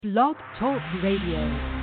Blog Talk Radio.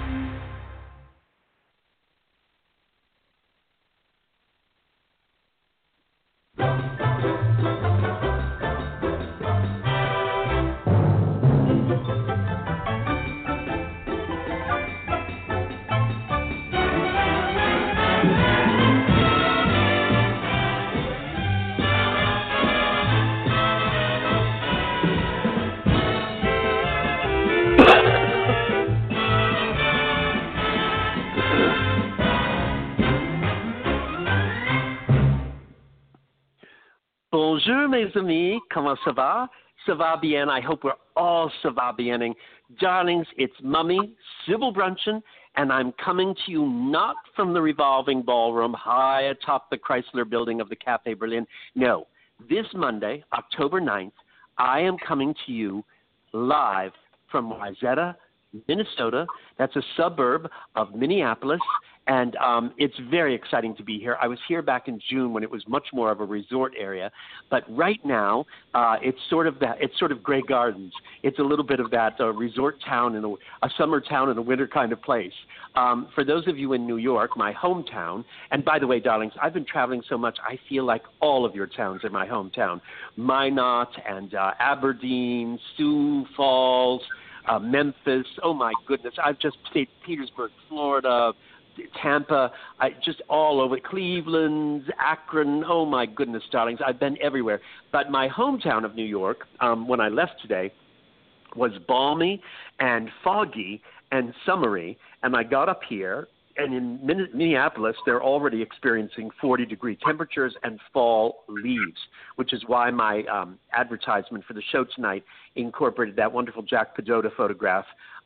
Bonjour, mes amis. Comment ça va? Ça va bien. I hope we're all ça va biening. Darlings, it's Mummy, Sybil Bruncheon, and I'm coming to you not from the revolving ballroom high atop the Chrysler building of the Cafe Berlin. No, this Monday, October 9th, I am coming to you live from Wayzata, Minnesota. That's a suburb of Minneapolis, and it's very exciting to be here. I was here back in June when it was much more of a resort area, but right now it's sort of Grey Gardens. It's a little bit of that resort town and a summer town and a winter kind of place. For those of you in New York, my hometown, and by the way, darlings, I've been traveling so much, I feel like all of your towns are my hometown. Minot and Aberdeen, Sioux Falls, Memphis, oh my goodness, I've just St. Petersburg, Florida, Tampa, just all over, Cleveland, Akron, oh my goodness, darlings, I've been everywhere. But my hometown of New York, when I left today, was balmy and foggy and summery, and I got up here, and in Minneapolis, they're already experiencing 40-degree temperatures and fall leaves, which is why my advertisement for the show tonight incorporated that wonderful Jack Padota photograph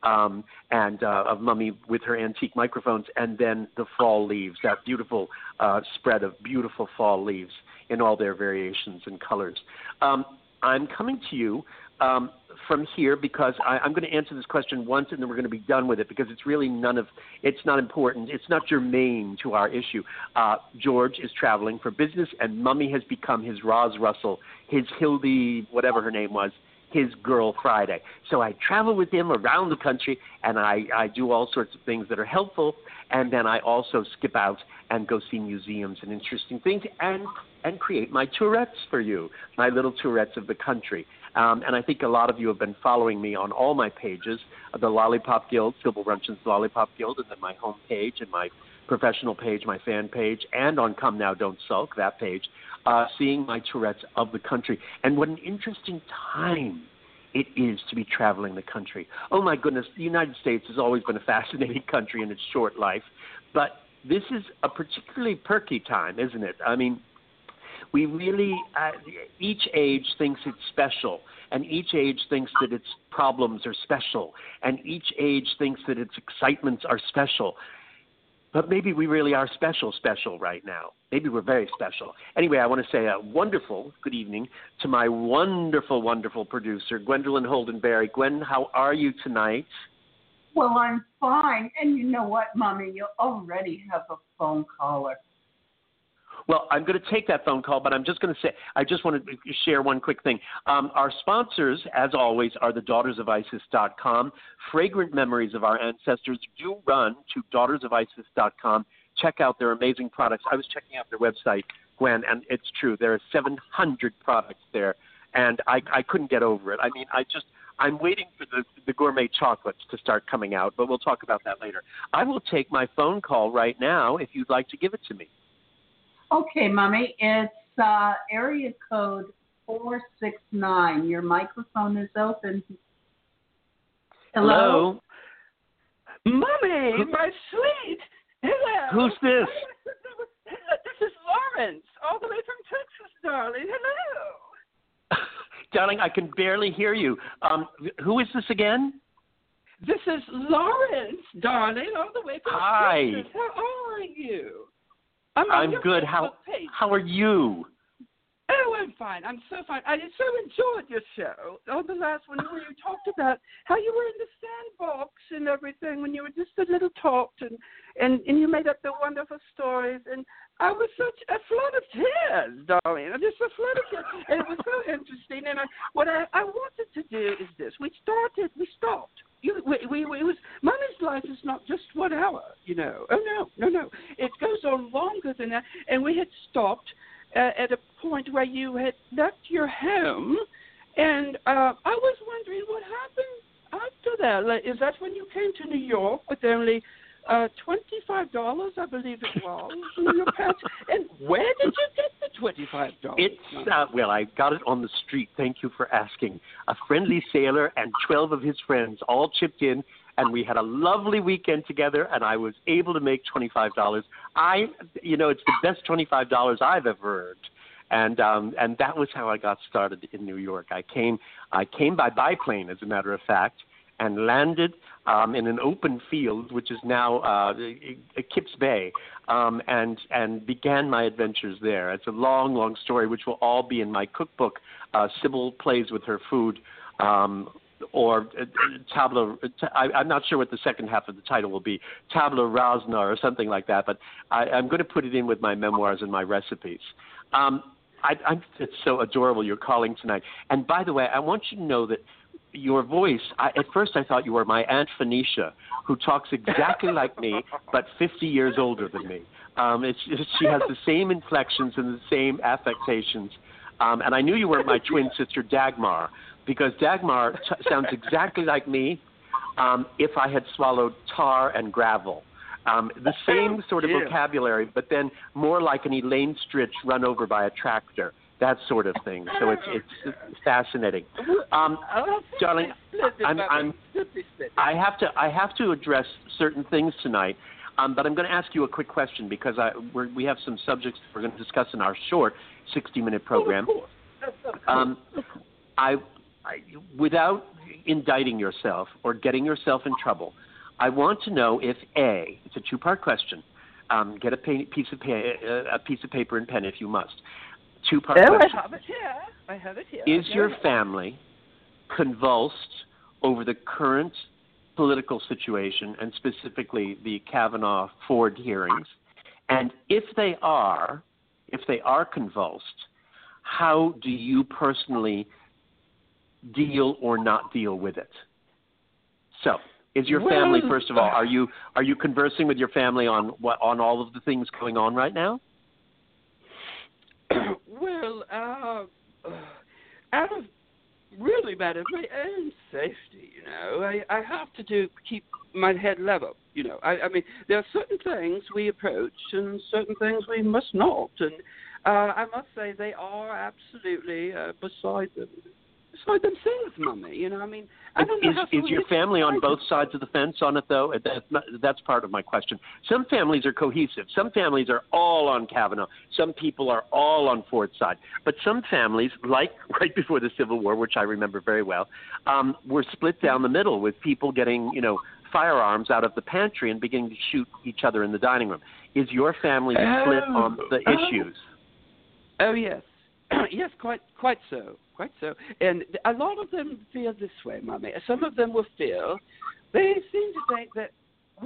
and of Mummy with her antique microphones, and then the fall leaves, that beautiful spread of beautiful fall leaves in all their variations and colors. I'm coming to you from here because I'm going to answer this question once and then we're going to be done with it because it's really it's not important. It's not germane to our issue. George is traveling for business and Mummy has become his Roz Russell, his Hildy, whatever her name was, his Girl Friday. So I travel with him around the country and I do all sorts of things that are helpful, and then I also skip out and go see museums and interesting things and create my tourettes for you, my little tourettes of the country. And I think a lot of you have been following me on all my pages, the Lollipop Guild, Sybil Bruncheon's Lollipop Guild, and then my home page and my professional page, my fan page, and on Come Now, Don't Sulk, that page, seeing my tourettes of the country. And what an interesting time it is to be traveling the country. Oh, my goodness, the United States has always been a fascinating country in its short life, but this is a particularly perky time, isn't it? I mean, we really, each age thinks it's special, and each age thinks that its problems are special, and each age thinks that its excitements are special. But maybe we really are special right now. Maybe we're very special. Anyway, I want to say a wonderful good evening to my wonderful, wonderful producer, Gwendolyn Holdenberry. Gwen, how are you tonight? Well, I'm fine. And you know what, Mommy? You already have a phone caller. Well, I'm going to take that phone call, but I'm just going to say, I just want to share one quick thing. Our sponsors, as always, are the DaughtersOfIsis.com. Fragrant memories of our ancestors. Do run to DaughtersOfIsis.com. Check out their amazing products. I was checking out their website, Gwen, and it's true. There are 700 products there, and I couldn't get over it. I mean, I'm waiting for the gourmet chocolates to start coming out, but we'll talk about that later. I will take my phone call right now if you'd like to give it to me. Okay, Mommy, it's area code 469. Your microphone is open. Hello? Mommy, my sweet. Hello. Who's this? This is Lawrence, all the way from Texas, darling. Hello. Darling, I can barely hear you. Who is this again? This is Lawrence, darling, all the way from Texas. How are you? I'm good. How are you? Oh, I'm fine. I'm so fine. I so enjoyed your show. On the last one where you talked about how you were in the sandbox and everything when you were just a little talked and you made up the wonderful stories. And I was such a flood of tears, darling. Just a flood of tears. And it was so interesting. And what I wanted to do is this. We stopped it was Mummy's life is not just 1 hour, you know. Oh no. It goes on longer than that. And we had stopped at a point where you had left your home, and I was wondering what happened after that. Like, is that when you came to New York with only $25, I believe it was, in your pants? And where did you get the $25? It's well, I got it on the street. Thank you for asking. A friendly sailor and 12 of his friends all chipped in, and we had a lovely weekend together. And I was able to make $25. It's the best $25 I've ever earned. And that was how I got started in New York. I came by biplane, as a matter of fact, and landed in an open field, which is now Kips Bay, and began my adventures there. It's a long, long story, which will all be in my cookbook, Sybil Plays with Her Food, or Tabla. I'm not sure what the second half of the title will be, Tabla Rasa or something like that, but I'm going to put it in with my memoirs and my recipes. It's so adorable you're calling tonight. And by the way, I want you to know that your voice, at first I thought you were my Aunt Phoenicia, who talks exactly like me, but 50 years older than me. She has the same inflections and the same affectations. And I knew you were my twin sister, Dagmar, because Dagmar sounds exactly like me if I had swallowed tar and gravel. The same sort of vocabulary, but then more like an Elaine Stritch run over by a tractor. That sort of thing. So it's fascinating. Darling, I have to address certain things tonight, but I'm going to ask you a quick question because we have some subjects we're going to discuss in our short 60-minute program. Without indicting yourself or getting yourself in trouble, I want to know if A, it's a two-part question. Get a piece of paper and pen if you must. Two-part question. I have it here. Is your family convulsed over the current political situation and specifically the Kavanaugh-Ford hearings? And if they are convulsed, how do you personally deal or not deal with it? So, is your family, first of all, are you conversing with your family on all of the things going on right now? Well, out of really bad of my own safety, you know, I have to keep my head level. You know, I mean, there are certain things we approach and certain things we must not, and I must say they are absolutely beside themselves, Mummy. You know, I mean, I don't know is your family on both sides of the fence on it, though? That's part of my question. Some families are cohesive. Some families are all on Kavanaugh. Some people are all on Ford's side. But some families, like right before the Civil War, which I remember very well, were split down the middle with people getting, firearms out of the pantry and beginning to shoot each other in the dining room. Is your family split on the issues? Oh, yes. Yes, quite so. Quite so. And a lot of them feel this way, Mommy. Some of them will feel, they seem to think that,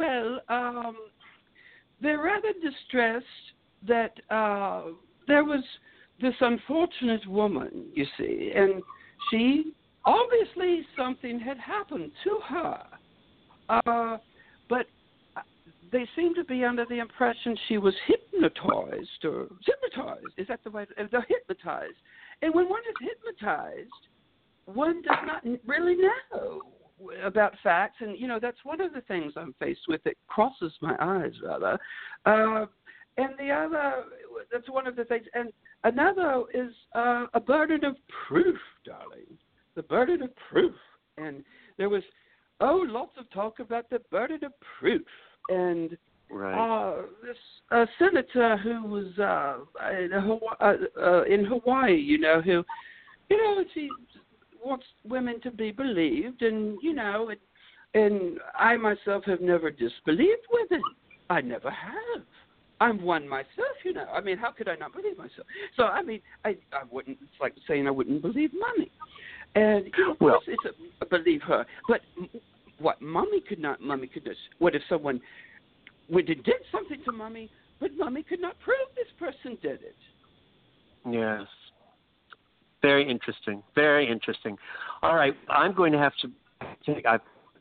they're rather distressed that there was this unfortunate woman, you see, and she, obviously something had happened to her. But they seem to be under the impression she was hypnotized. Is that the way? They're hypnotized. And when one is hypnotized, one does not really know about facts. And, that's one of the things I'm faced with that crosses my eyes, rather. And the other, that's one of the things. And another is a burden of proof, darling. The burden of proof. And there was, lots of talk about the burden of proof. And this senator who was in Hawaii, who, she wants women to be believed, and and I myself have never disbelieved women. I never have. I'm one myself, I mean, how could I not believe myself? So I mean, I wouldn't. It's like saying I wouldn't believe Mommy, and of course it's a believe her, but. What Mommy could not. What if someone did something to Mommy, but Mommy could not prove this person did it? Yes. Very interesting. Very interesting. All right, I'm going to have to take.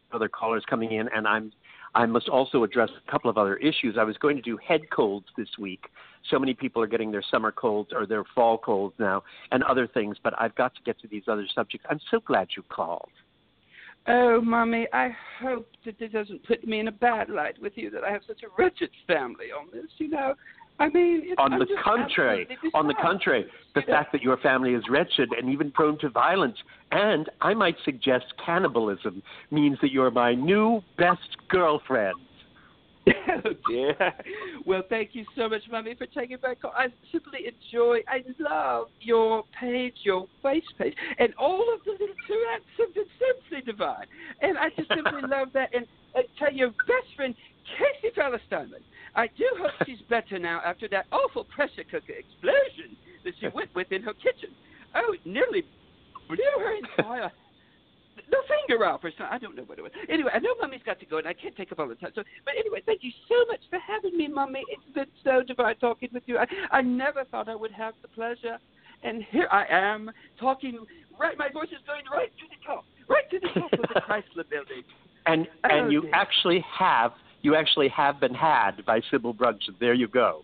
other callers coming in, and I must also address a couple of other issues. I was going to do head colds this week. So many people are getting their summer colds or their fall colds now and other things, but I've got to get to these other subjects. I'm so glad you called. Oh, Mommy, I hope that it doesn't put me in a bad light with you, that I have such a wretched family on this, you know. I mean, on the contrary, the fact that your family is wretched and even prone to violence, and I might suggest cannibalism, means that you're my new best girlfriend. Oh, dear. Well, thank you so much, Mommy, for taking my call. I simply I love your page, your face page, and all of the little two-acts of the Simply Divine. And I just simply love that. And I tell your best friend, Casey Palestine, I do hope she's better now after that awful pressure cooker explosion that she went with in her kitchen. Oh, it nearly blew her entire the finger off or something. I don't know what it was. Anyway, I know Mommy's got to go, and I can't take up all the time. But anyway, thank you so much for having me, Mommy. It's been so divine talking with you. I never thought I would have the pleasure, and here I am talking. Right, my voice is going right to the top of the Chrysler Building. And you actually have been had by Sybil Brunson. There you go.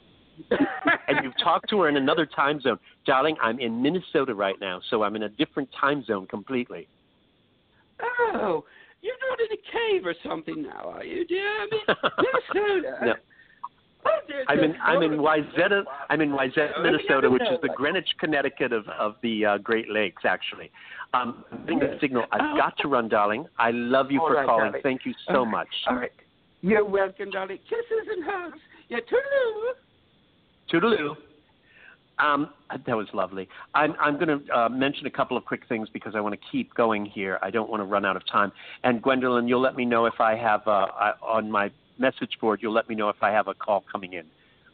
And you've talked to her in another time zone. Darling, I'm in Minnesota right now, so I'm in a different time zone completely. Oh, you're not in a cave or something now, are you, dear? I mean, Minnesota. No. Oh, I'm in Wayzata, Minnesota, which is the Greenwich, Connecticut of the Great Lakes, actually. I'm getting a signal. I've got to run, darling. I love you for calling. Darling. Thank you so much. All right. You're welcome, darling. Kisses and hugs. Yeah, toodaloo. Toodaloo. That was lovely. I'm going to mention a couple of quick things because I want to keep going here. I don't want to run out of time. And Gwendolyn, you'll let me know if I have on my message board. You'll let me know if I have a call coming in.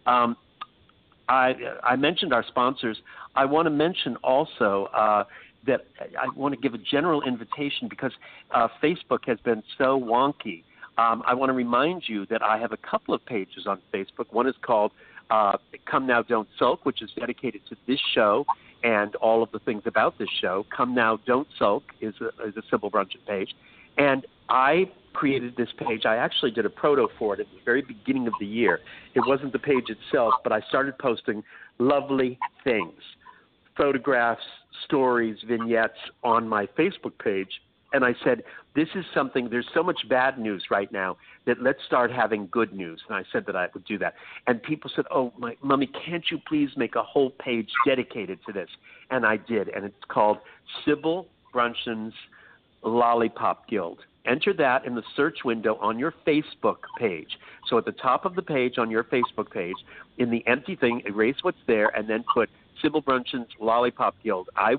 I mentioned our sponsors. I want to mention also that I want to give a general invitation because Facebook has been so wonky. I want to remind you that I have a couple of pages on Facebook. One is called Come Now, Don't Sulk, which is dedicated to this show and all of the things about this show. Come Now, Don't Sulk is a Sybil Brunson page. And I created this page. I actually did a proto for it at the very beginning of the year. It wasn't the page itself, but I started posting lovely things, photographs, stories, vignettes on my Facebook page. And I said, this is something, there's so much bad news right now that let's start having good news. And I said that I would do that. And people said, oh, Mommy, can't you please make a whole page dedicated to this? And I did. And it's called Sybil Brunson's Lollipop Guild. Enter that in the search window on your Facebook page. So at the top of the page on your Facebook page, in the empty thing, erase what's there and then put Sybil Brunson's Lollipop Guild. I'm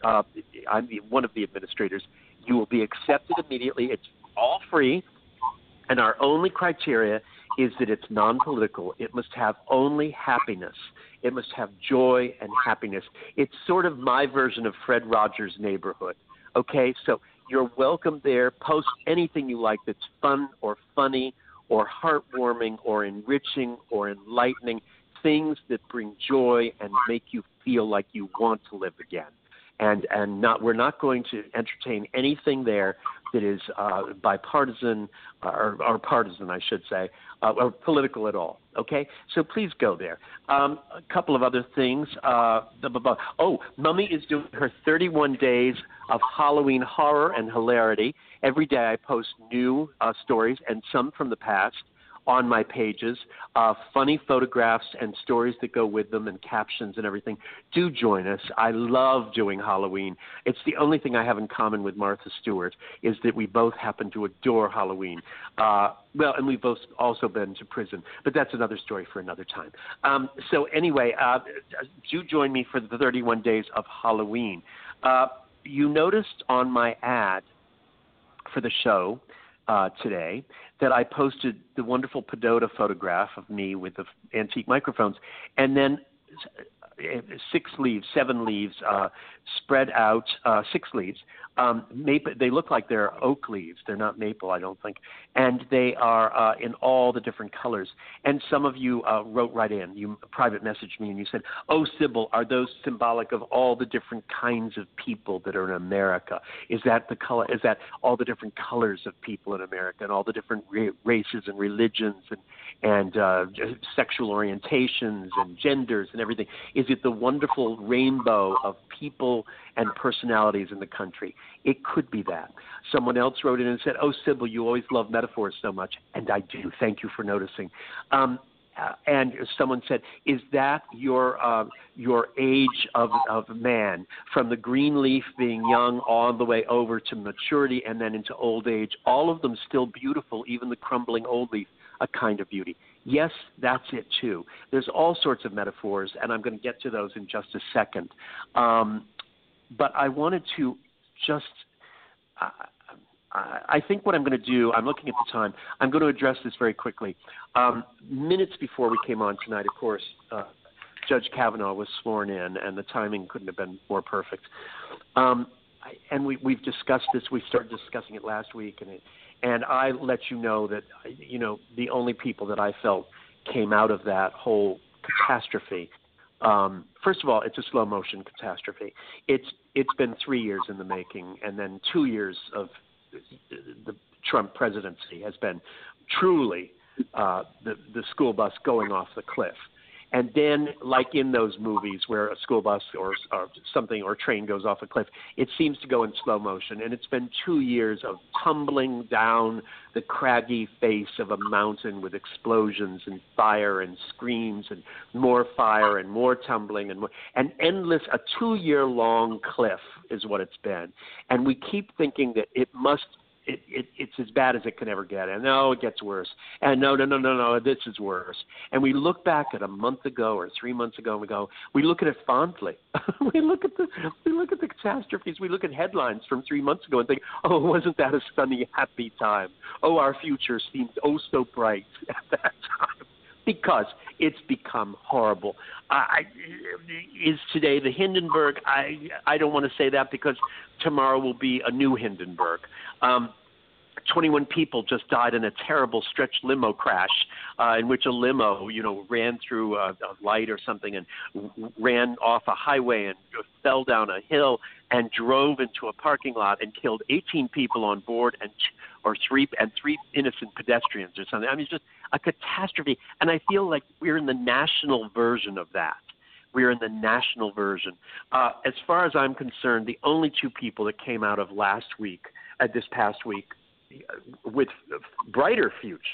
one of the administrators. You will be accepted immediately. It's all free, and our only criteria is that it's non-political. It must have only happiness. It must have joy and happiness. It's sort of my version of Fred Rogers' Neighborhood. Okay, so you're welcome there. Post anything you like that's fun or funny or heartwarming or enriching or enlightening, things that bring joy and make you feel like you want to live again. And we're not going to entertain anything there that is bipartisan or partisan, I should say, or political at all. Okay, so please go there. A couple of other things. Mummy is doing her 31 days of Halloween horror and hilarity. Every day I post new stories and some from the past on my pages, funny photographs and stories that go with them and captions and everything. Do join us. I love doing Halloween. It's the only thing I have in common with Martha Stewart is that we both happen to adore Halloween. And we've both also been to prison, but that's another story for another time. So anyway, do join me for the 31 days of Halloween. You noticed on my ad for the show today that I posted the wonderful Pedota photograph of me with the antique microphones, and then 7 leaves spread out, 6 leaves Maple. They look like they're oak leaves. They're not maple, I don't think. And they are in all the different colors. And some of you wrote right in. You private messaged me and you said, "Oh, Sybil, are those symbolic of all the different kinds of people that are in America? Is that the color? Is that all the different colors of people in America and all the different races and religions and sexual orientations and genders and everything? Is it the wonderful rainbow of people and personalities in the country?" It could be that. Someone else wrote in and said, "Oh, Sybil, you always love metaphors so much." And I do. Thank you for noticing. And someone said, "Is that your age of man, from the green leaf being young all the way over to maturity and then into old age, all of them still beautiful, even the crumbling old leaf, a kind of beauty?" Yes, that's it too. There's all sorts of metaphors, and I'm going to get to those in just a second. But I wanted to just I think what I'm going to do, I'm looking at the time, I'm going to address this very quickly. Minutes before we came on tonight, of course, Judge Kavanaugh was sworn in, and the timing couldn't have been more perfect. And we've discussed this. We started discussing it last week, and I let you know that, the only people that I felt came out of that whole catastrophe. First of all, it's a slow motion catastrophe. It's been 3 years in the making, and then 2 years of the Trump presidency has been truly the school bus going off the cliff. And then, like in those movies where a school bus or something or a train goes off a cliff, it seems to go in slow motion. And it's been 2 years of tumbling down the craggy face of a mountain with explosions and fire and screams and more fire and more tumbling and more, and endless, a 2-year-long cliff is what it's been. And we keep thinking that it's as bad as it can ever get. And no, it gets worse. And no, this is worse. And we look back at a month ago or 3 months ago and we look at it fondly. we look at the catastrophes. We look at headlines from 3 months ago and think, oh, wasn't that a sunny, happy time? Oh, our future seemed oh so bright at that time. Because it's become horrible. Is today the Hindenburg? I don't want to say that because tomorrow will be a new Hindenburg. 21 people just died in a terrible stretch limo crash in which a limo, ran through a light or something and ran off a highway and fell down a hill and drove into a parking lot and killed 18 people on board and three innocent pedestrians or something. I mean, it's just a catastrophe. And I feel like we're in the national version of that. We're in the national version. As far as I'm concerned, the only two people that came out of this past week, with brighter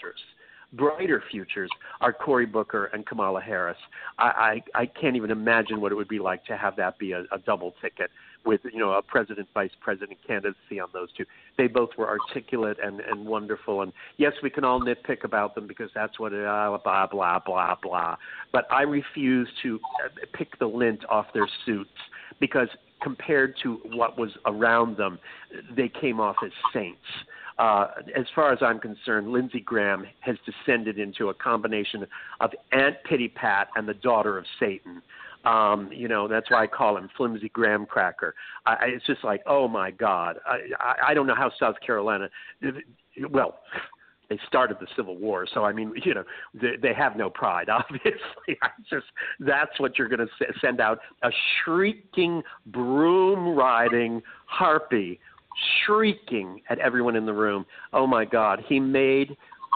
futures are Cory Booker and Kamala Harris. I can't even imagine what it would be like to have that be a double ticket with, a president-vice president candidacy on those two. They both were articulate and wonderful. And yes, we can all nitpick about them because that's what blah, blah, blah, blah. But I refuse to pick the lint off their suits because compared to what was around them, they came off as saints. As far as I'm concerned, Lindsey Graham has descended into a combination of Aunt Pity Pat and the daughter of Satan. That's why I call him Flimsy Graham Cracker. It's just like, oh, my God. I don't know how South Carolina – well, they started the Civil War, so, I mean, they have no pride, obviously. That's what you're going to send out, a shrieking, broom-riding harpy shrieking at everyone in the room. Oh, my God. He made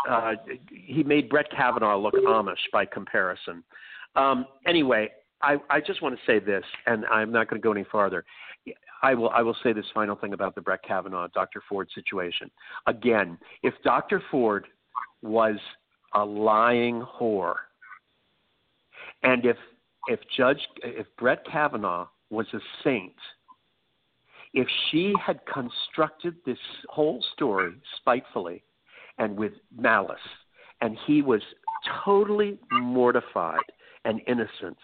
Brett Kavanaugh look Amish by comparison. Anyway, I just want to say this, and I'm not going to go any farther. I will say this final thing about the Brett Kavanaugh, Dr. Ford situation. Again, if Dr. Ford was a lying whore, and if Brett Kavanaugh was a saint, if she had constructed this whole story spitefully and with malice, and he was totally mortified and innocent,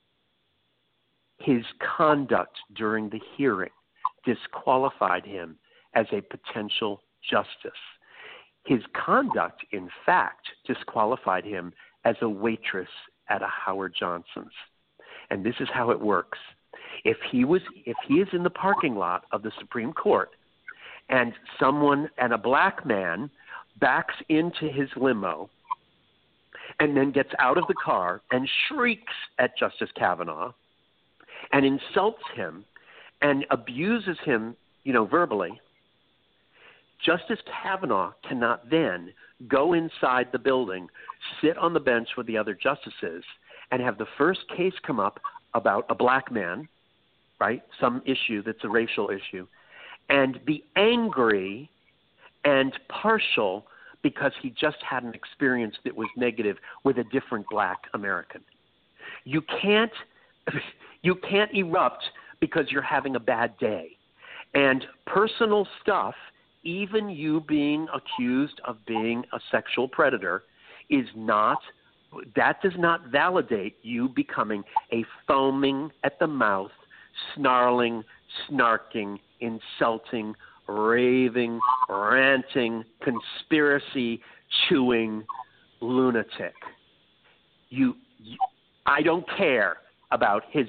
his conduct during the hearing disqualified him as a potential justice. His conduct, in fact, disqualified him as a waitress at a Howard Johnson's. And this is how it works. If he is in the parking lot of the Supreme Court and a black man backs into his limo and then gets out of the car and shrieks at Justice Kavanaugh and insults him and abuses him, verbally, Justice Kavanaugh cannot then go inside the building, sit on the bench with the other justices, and have the first case come up about a black man, right, some issue that's a racial issue, and be angry and partial because he just had an experience that was negative with a different black American. You can't erupt because you're having a bad day. And personal stuff, even you being accused of being a sexual predator, that does not validate you becoming a foaming at the mouth, snarling, snarking, insulting, raving, ranting, conspiracy chewing lunatic. I don't care about his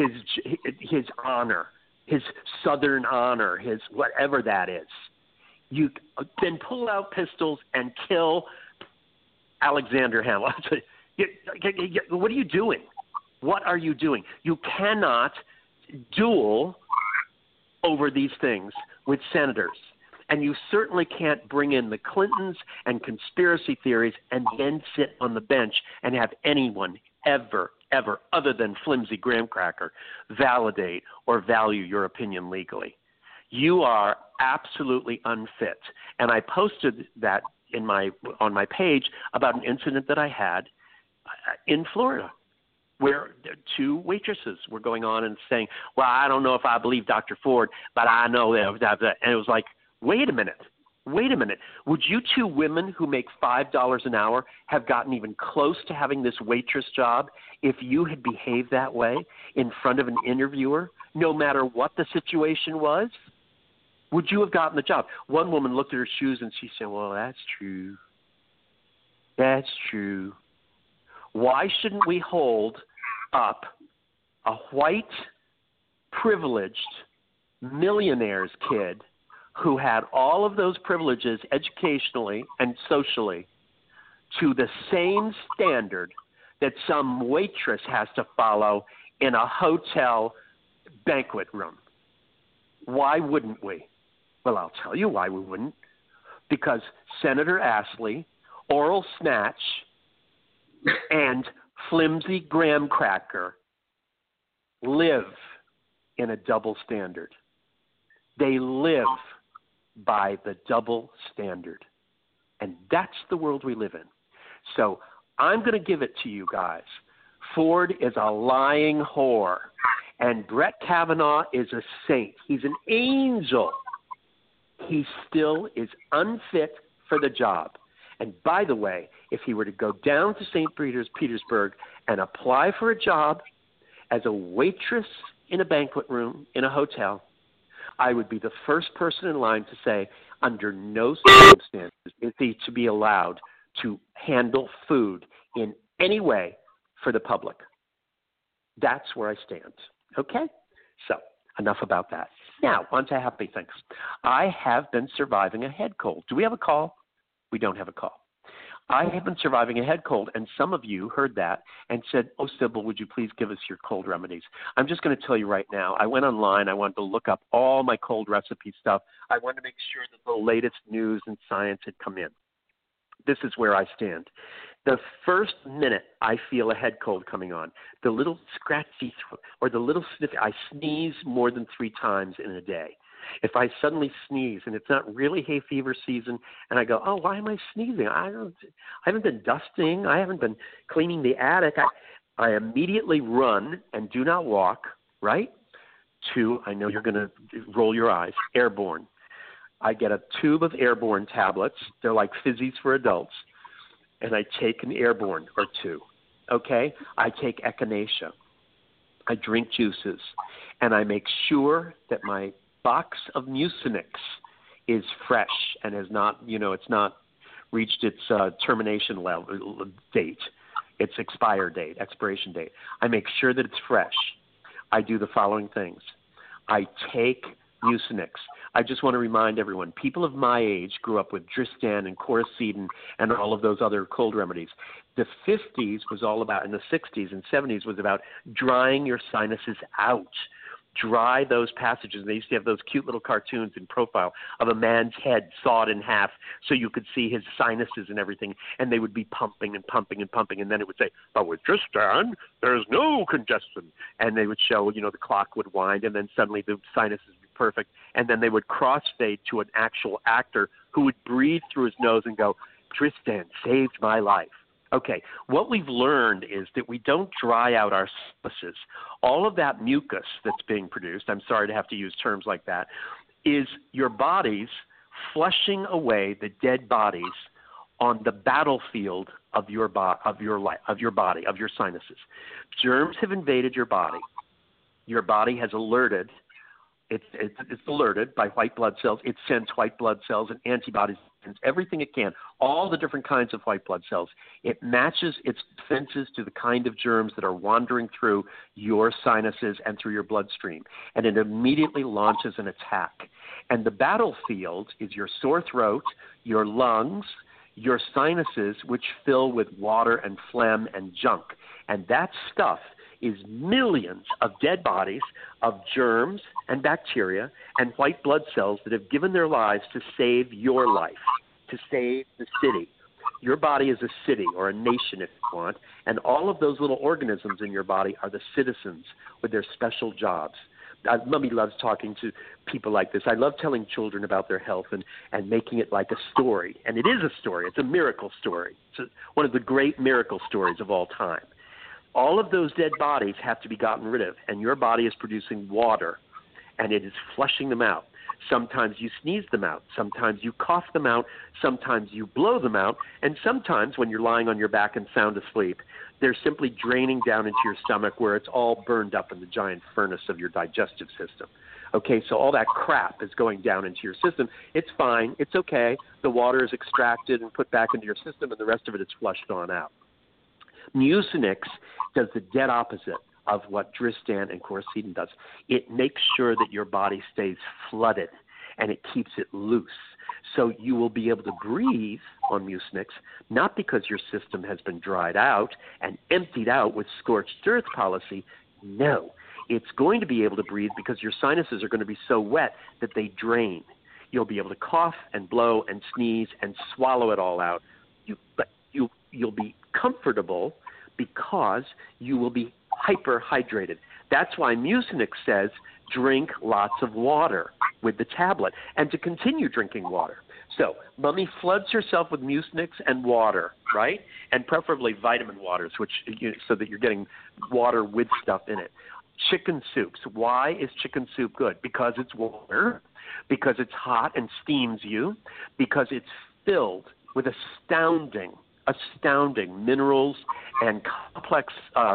honor, his Southern honor, his whatever that is. You then pull out pistols and kill Alexander Hamilton. What are you doing? What are you doing? You cannot duel over these things with senators. And you certainly can't bring in the Clintons and conspiracy theories and then sit on the bench and have anyone ever, other than flimsy graham cracker, validate or value your opinion legally. You are absolutely unfit. And I posted that on my page about an incident that I had in Florida, where two waitresses were going on and saying, well, I don't know if I believe Dr. Ford, but I know that. And it was like, wait a minute. Would you two women who make $5 an hour have gotten even close to having this waitress job if you had behaved that way in front of an interviewer, no matter what the situation was? Would you have gotten the job? One woman looked at her shoes and she said, well, that's true. That's true. Why shouldn't we hold up a white, privileged millionaire's kid who had all of those privileges educationally and socially to the same standard that some waitress has to follow in a hotel banquet room? Why wouldn't we? Well, I'll tell you why we wouldn't. Because Senator Astley, Oral Snatch, and flimsy graham cracker live in a double standard. They live by the double standard. And that's the world we live in. So I'm going to give it to you guys. Ford is a lying whore. And Brett Kavanaugh is a saint. He's an angel. He still is unfit for the job. And by the way, if he were to go down to St. Petersburg and apply for a job as a waitress in a banquet room in a hotel, I would be the first person in line to say, under no circumstances is he to be allowed to handle food in any way for the public. That's where I stand. Okay? So, enough about that. Now, on to happy things. I have been surviving a head cold. Do we have a call? We don't have a call. I have been surviving a head cold, and some of you heard that and said, oh, Sybil, would you please give us your cold remedies? I'm just going to tell you right now, I went online. I wanted to look up all my cold recipe stuff. I wanted to make sure that the latest news and science had come in. This is where I stand. The first minute I feel a head cold coming on, the little scratchy throat or the little sniff, I sneeze more than 3 times in a day. If I suddenly sneeze and it's not really hay fever season and I go, oh, why am I sneezing? I haven't been dusting. I haven't been cleaning the attic. I immediately run and do not walk, right, to, I know you're going to roll your eyes, Airborne. I get a tube of Airborne tablets. They're like fizzies for adults. And I take an Airborne or 2, okay? I take echinacea. I drink juices. And I make sure that my box of Mucinex is fresh and has not, it's not reached its termination level date, its expiration date. I make sure that it's fresh. I do the following things. I take Mucinex. I just want to remind everyone, people of my age grew up with Dristan and Coricidin and all of those other cold remedies. The 50s was all about, and the 60s and 70s was about drying your sinuses out. Dry those passages. They used to have those cute little cartoons in profile of a man's head sawed in half so you could see his sinuses and everything, and they would be pumping and pumping and pumping, and then it would say, but with Tristan, there's no congestion. And they would show, the clock would wind, and then suddenly the sinuses would be perfect, and then they would crossfade to an actual actor who would breathe through his nose and go, Tristan saved my life. Okay, what we've learned is that we don't dry out our sinuses. All of that mucus that's being produced, I'm sorry to have to use terms like that, is your body's flushing away the dead bodies on the battlefield of your body, of your sinuses. Germs have invaded your body. Your body has alerted. It's alerted by white blood cells. It sends white blood cells and antibodies, everything it can, all the different kinds of white blood cells. It matches its defenses to the kind of germs that are wandering through your sinuses and through your bloodstream, and it immediately launches an attack. And the battlefield is your sore throat, your lungs, your sinuses, which fill with water and phlegm and junk. And that stuff is millions of dead bodies of germs and bacteria and white blood cells that have given their lives to save your life, to save the city. Your body is a city or a nation, if you want, and all of those little organisms in your body are the citizens with their special jobs. Mummy loves talking to people like this. I love telling children about their health and making it like a story. And it is a story. It's a miracle story. It's one of the great miracle stories of all time. All of those dead bodies have to be gotten rid of, and your body is producing water, and it is flushing them out. Sometimes you sneeze them out. Sometimes you cough them out. Sometimes you blow them out. And sometimes when you're lying on your back and sound asleep, they're simply draining down into your stomach where it's all burned up in the giant furnace of your digestive system. Okay, so all that crap is going down into your system. It's fine. It's okay. The water is extracted and put back into your system, and the rest of it is flushed on out. Mucinex does the dead opposite of what Dristan and Coricidin does. It makes sure that your body stays flooded, and it keeps it loose. So you will be able to breathe on Mucinex, not because your system has been dried out and emptied out with scorched earth policy. No, it's going to be able to breathe because your sinuses are going to be so wet that they drain. You'll be able to cough and blow and sneeze and swallow it all out. You'll be comfortable because you will be hyperhydrated. That's why Mucinex says drink lots of water with the tablet and to continue drinking water. So Mummy floods herself with Mucinex and water, right? And preferably vitamin waters, so that you're getting water with stuff in it. Chicken soups. Why is chicken soup good? Because it's water, because it's hot and steams you, because it's filled with astounding minerals and complex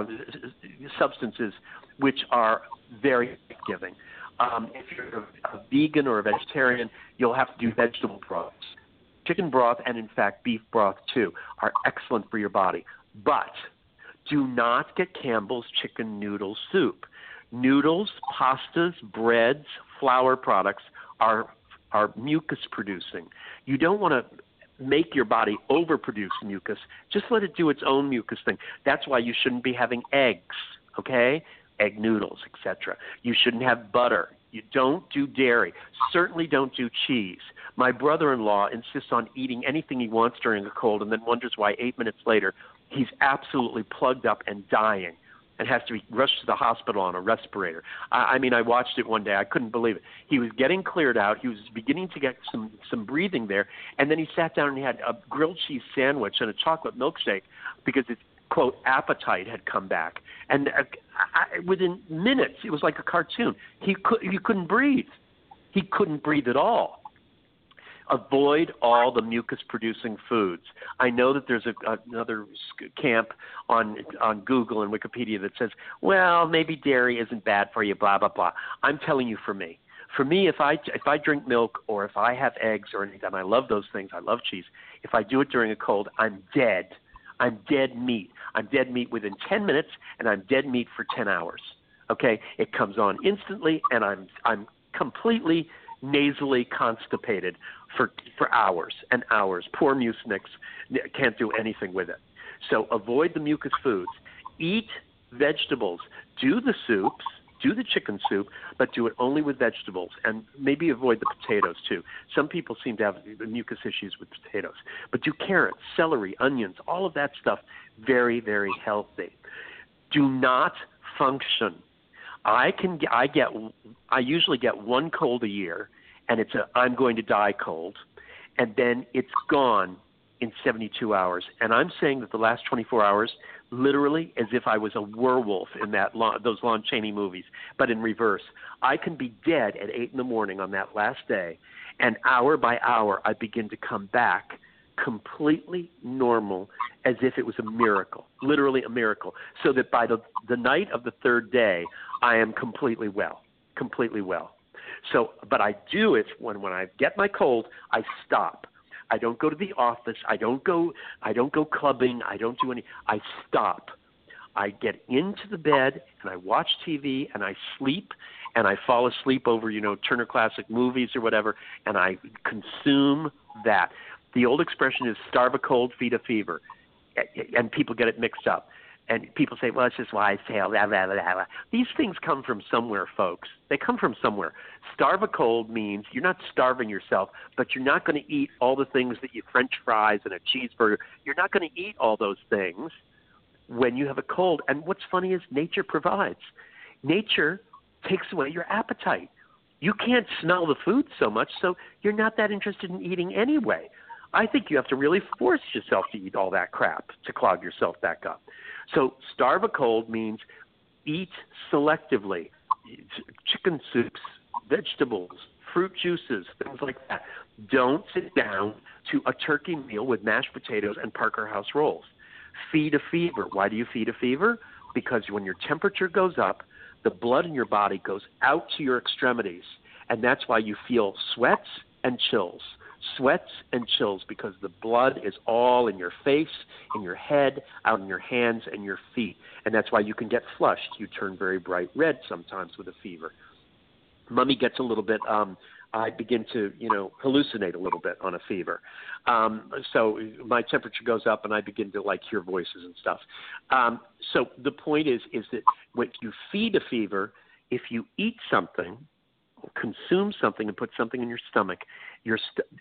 substances which are very giving. If you're a vegan or a vegetarian, you'll have to do vegetable broths. Chicken broth and, in fact, beef broth, too, are excellent for your body. But do not get Campbell's chicken noodle soup. Noodles, pastas, breads, flour products are mucus-producing. You don't want to make your body overproduce mucus. Just let it do its own mucus thing. That's why you shouldn't be having eggs, okay? Egg noodles, etc. You shouldn't have butter. You don't do dairy. Certainly don't do cheese. My brother-in-law insists on eating anything he wants during a cold and then wonders why 8 minutes later he's absolutely plugged up and dying and has to be rushed to the hospital on a respirator. I watched it one day. I couldn't believe it. He was getting cleared out. He was beginning to get some breathing there, and then he sat down and he had a grilled cheese sandwich and a chocolate milkshake because his, quote, appetite had come back. And within minutes, it was like a cartoon. He couldn't breathe. He couldn't breathe at all. Avoid all the mucus-producing foods. I know that there's another camp on Google and Wikipedia that says, well, maybe dairy isn't bad for you, blah, blah, blah. I'm telling you, for me, if I drink milk or if I have eggs or anything, I love those things. I love cheese. If I do it during a cold, I'm dead. I'm dead meat. I'm dead meat within 10 minutes, and I'm dead meat for 10 hours. Okay, it comes on instantly, and I'm completely nasally constipated for hours and hours. Poor Mucinex can't do anything with it. So avoid the mucus foods. Eat vegetables. Do the soups. Do the chicken soup, but do it only with vegetables, and maybe avoid the potatoes too. Some people seem to have mucus issues with potatoes, but do carrots, celery, onions, all of that stuff. Very, very healthy. Do not function. I usually get one cold a year, and it's a I'm going to die cold, and then it's gone in 72 hours. And I'm saying that the last 24 hours, literally as if I was a werewolf in those Lon Chaney movies, but in reverse. I can be dead at 8 a.m. on that last day, and hour by hour I begin to come back completely normal, as if it was a miracle, literally a miracle, so that by the night of the third day, I am completely well. So, but I do it when I get my cold, I stop. I don't go to the office. I don't go clubbing. I don't do any. I stop. I get into the bed and I watch TV and I sleep and I fall asleep over, Turner Classic Movies or whatever, and I consume that. The old expression is starve a cold, feed a fever, and people get it mixed up. And people say, well, it's just wise tale. Blah, blah, blah, blah. These things come from somewhere, folks. They come from somewhere. Starve a cold means you're not starving yourself, but you're not going to eat all the things that you French fries and a cheeseburger. You're not going to eat all those things when you have a cold. And what's funny is nature provides. Nature takes away your appetite. You can't smell the food so much, so you're not that interested in eating anyway. I think you have to really force yourself to eat all that crap to clog yourself back up. So starve a cold means eat selectively. Chicken soups, vegetables, fruit juices, things like that. Don't sit down to a turkey meal with mashed potatoes and Parker House rolls. Feed a fever. Why do you feed a fever? Because when your temperature goes up, the blood in your body goes out to your extremities, and that's why you feel sweats and chills. Sweats and chills because the blood is all in your face, in your head, out in your hands and your feet. And that's why you can get flushed. You turn very bright red sometimes with a fever. Mummy gets a little bit, I begin to, hallucinate a little bit on a fever. So my temperature goes up and I begin to hear voices and stuff. So the point is that when you feed a fever, if you eat something, consume something and put something in your stomach, your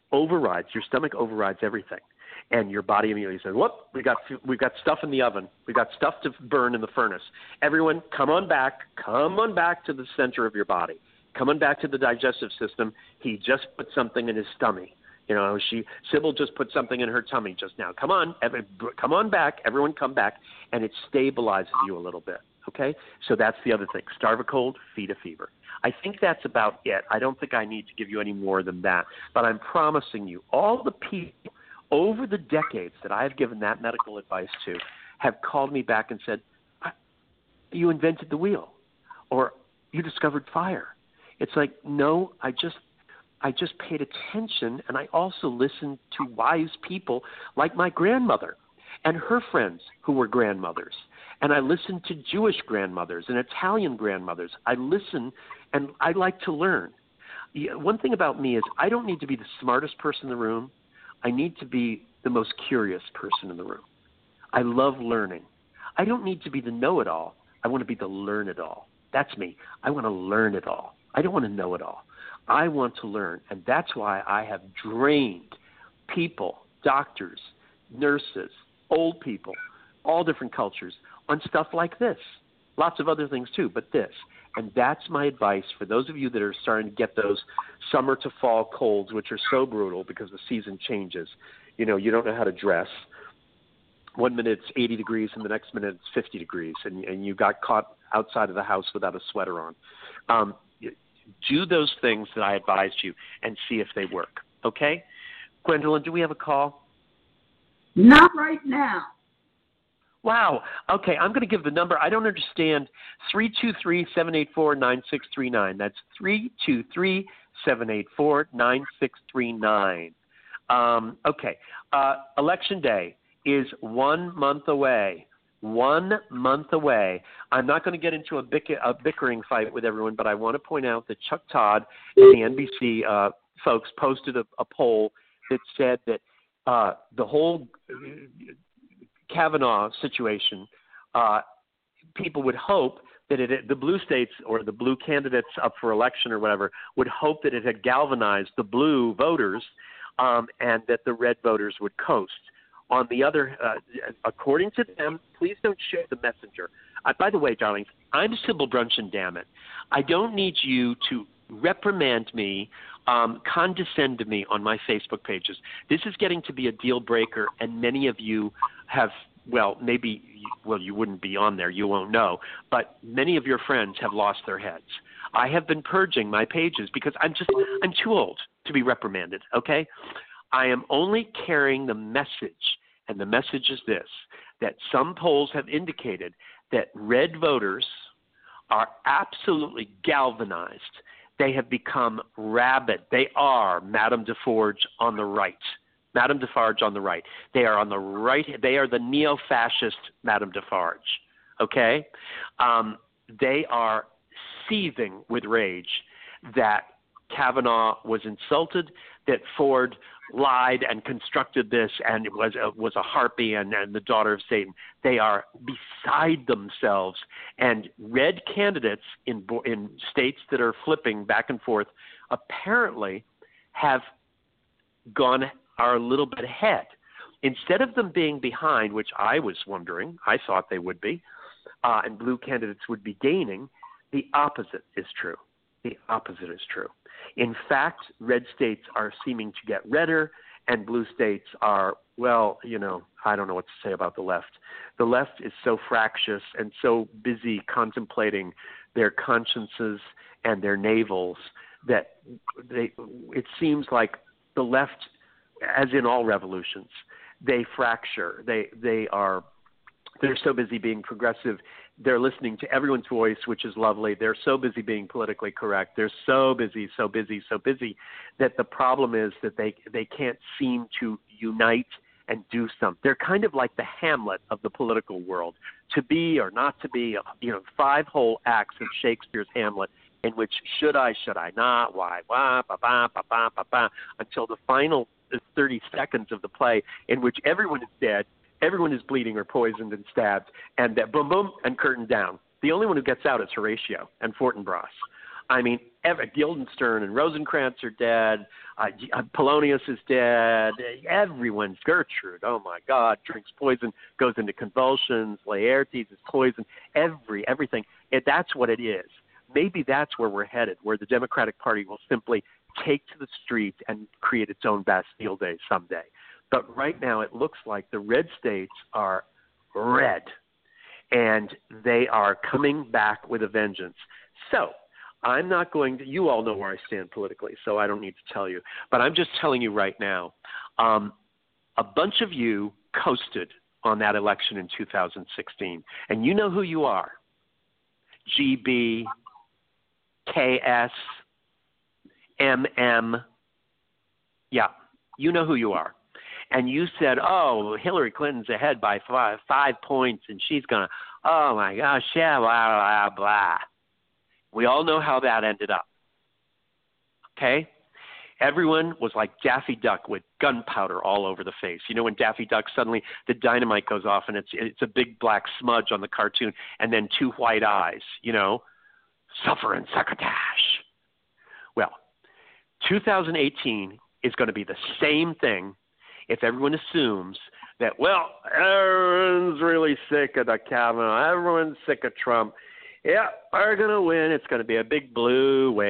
stomach overrides everything, and your body immediately says, "Whoop, we've got stuff in the oven, we've got stuff to burn in the furnace. Everyone, come on back to the center of your body, come on back to the digestive system. He just put something in his tummy. Sybil just put something in her tummy just now. Come on back, everyone, come back," and it stabilizes you a little bit. Okay, so that's the other thing. Starve a cold, feed a fever. I think that's about it. I don't think I need to give you any more than that. But I'm promising you, all the people over the decades that I've given that medical advice to have called me back and said, "You invented the wheel," or "You discovered fire." It's like, no, I just paid attention, and I also listened to wise people like my grandmother and her friends who were grandmothers. And I listen to Jewish grandmothers and Italian grandmothers. I listen, and I like to learn. One thing about me is I don't need to be the smartest person in the room. I need to be the most curious person in the room. I love learning. I don't need to be the know-it-all. I want to be the learn-it-all. That's me. I want to learn it all. I don't want to know it all. I want to learn, and that's why I have drained people, doctors, nurses, old people, all different cultures, on stuff like this. Lots of other things too, but this. And that's my advice for those of you that are starting to get those summer to fall colds, which are so brutal because the season changes. You don't know how to dress. 1 minute it's 80 degrees and the next minute it's 50 degrees, and you got caught outside of the house without a sweater on. Do those things that I advised you and see if they work. Okay? Gwendolyn, do we have a call? Not right now. Wow. Okay, I'm going to give the number. I don't understand. 323-784-9639. That's 323-784-9639. Okay. Election Day is 1 month away. 1 month away. I'm not going to get into a bickering fight with everyone, but I want to point out that Chuck Todd and the NBC folks posted a poll that said that the whole Kavanaugh situation, people would hope that the blue states or the blue candidates up for election or whatever would hope that it had galvanized the blue voters and that the red voters would coast. On the other, according to them, please don't share the messenger. By the way, darlings, I'm Sybil Brunson, damn it. I don't need you to reprimand me, condescend to me on my Facebook pages. This is getting to be a deal breaker, and many of you have, you wouldn't be on there, you won't know, but many of your friends have lost their heads. I have been purging my pages because I'm too old to be reprimanded, okay? I am only carrying the message, and the message is this, that some polls have indicated that red voters are absolutely galvanized. They have become rabid. They are Madame Defarge on the right. Madame Defarge on the right. They are on the right. They are the neo-fascist Madame Defarge, okay? They are seething with rage that Kavanaugh was insulted, that Ford lied and constructed this and it was a harpy and the daughter of Satan. They are beside themselves. And red candidates in states that are flipping back and forth apparently are a little bit ahead. Instead of them being behind, which I was wondering, I thought they would be, and blue candidates would be gaining, the opposite is true. The opposite is true. In fact, red states are seeming to get redder, and blue states are, I don't know what to say about the left. The left is so fractious and so busy contemplating their consciences and their navels that it seems like the left, as in all revolutions, they fracture. They're so busy being progressive. They're listening to everyone's voice, which is lovely. They're so busy being politically correct. They're so busy that the problem is that they can't seem to unite and do something. They're kind of like the Hamlet of the political world. To be or not to be, 5 whole acts of Shakespeare's Hamlet in which should I not, why, ba, ba, ba, ba, ba, ba, until the final 30 seconds of the play in which everyone is dead, everyone is bleeding or poisoned and stabbed, and that boom, boom, and curtain down. The only one who gets out is Horatio and Fortinbras. I mean, Guildenstern and Rosencrantz are dead. Polonius is dead. Everyone's Gertrude. Oh, my God. Drinks poison, goes into convulsions. Laertes is poisoned. Everything. That's what it is. Maybe that's where we're headed, where the Democratic Party will simply take to the street and create its own Bastille Day someday. But right now it looks like the red states are red, and they are coming back with a vengeance. So I'm not going to – you all know where I stand politically, so I don't need to tell you. But I'm just telling you right now, a bunch of you coasted on that election in 2016, and you know who you are. GB, KS, MM. Yeah, you know who you are. And you said, oh, Hillary Clinton's ahead by 5 points, and she's going to, oh, my gosh, yeah, blah, blah, blah. We all know how that ended up. Okay? Everyone was like Daffy Duck with gunpowder all over the face. You know when Daffy Duck suddenly the dynamite goes off and it's a big black smudge on the cartoon and then 2 white eyes, suffer and succotash. Well, 2018 is going to be the same thing if everyone assumes that, everyone's really sick of the Kavanaugh, everyone's sick of Trump. Yeah, we're going to win. It's going to be a big blue wave.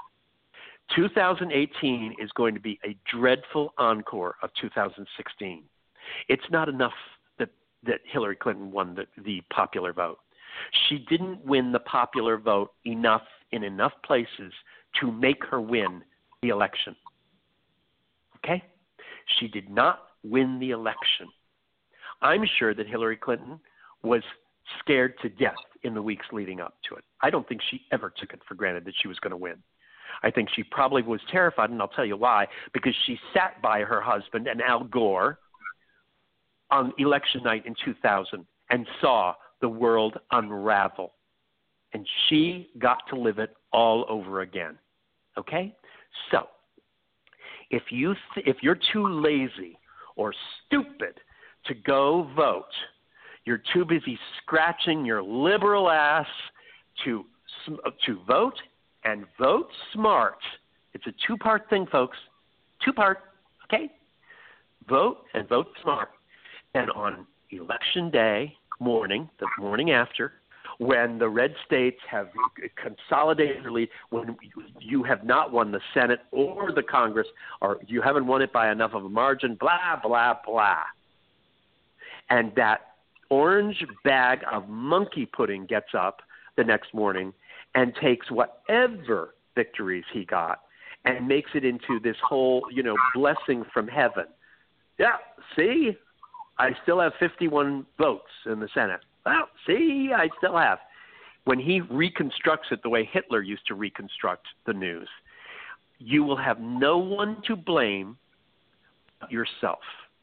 2018 is going to be a dreadful encore of 2016. It's not enough that Hillary Clinton won the popular vote. She didn't win the popular vote enough in enough places to make her win the election. Okay? She did not win the election. I'm sure that Hillary Clinton was scared to death in the weeks leading up to it. I don't think she ever took it for granted that she was going to win. I think she probably was terrified, and I'll tell you why, because she sat by her husband and Al Gore on election night in 2000 and saw the world unravel. And she got to live it all over again. Okay? So, if you're too lazy or stupid to go vote, you're too busy scratching your liberal ass to vote, and vote smart. It's a two-part thing, folks. Two-part, okay? Vote and vote smart. And on Election Day morning, the morning after, when the red states have consolidated their lead, when you have not won the Senate or the Congress, or you haven't won it by enough of a margin, blah, blah, blah. And that orange bag of monkey pudding gets up the next morning and takes whatever victories he got and makes it into this whole, blessing from heaven. Yeah, see, I still have 51 votes in the Senate. Well, see, I still have. When he reconstructs it the way Hitler used to reconstruct the news, you will have no one to blame but yourself.